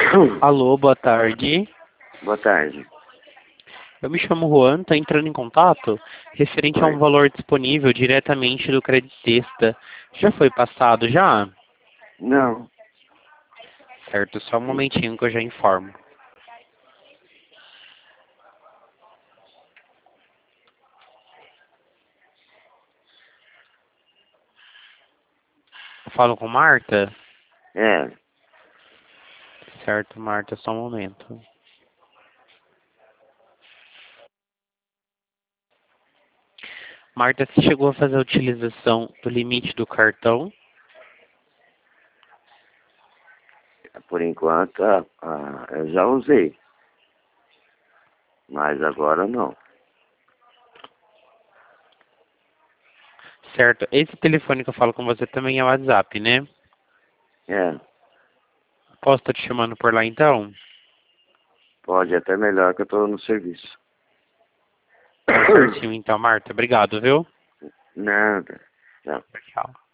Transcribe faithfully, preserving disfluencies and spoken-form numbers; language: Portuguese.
Alô, boa tarde. Boa tarde. Eu me chamo Juan, estou entrando em contato referente a Oi. um valor disponível diretamente do Creditesta. Já foi passado, já? Não. Certo, só um momentinho que eu já informo. Eu falo com Marta? É. Certo, Marta, só um momento. Marta, você chegou a fazer a utilização do limite do cartão? Por enquanto, ah, ah, eu já usei. Mas agora não. Certo, esse telefone que eu falo com você também é o WhatsApp, né? É. Posso estar te chamando por lá então? Pode até melhor que eu tô no serviço. Tá certinho então, Marta. Obrigado, viu? Nada. Não. Tchau.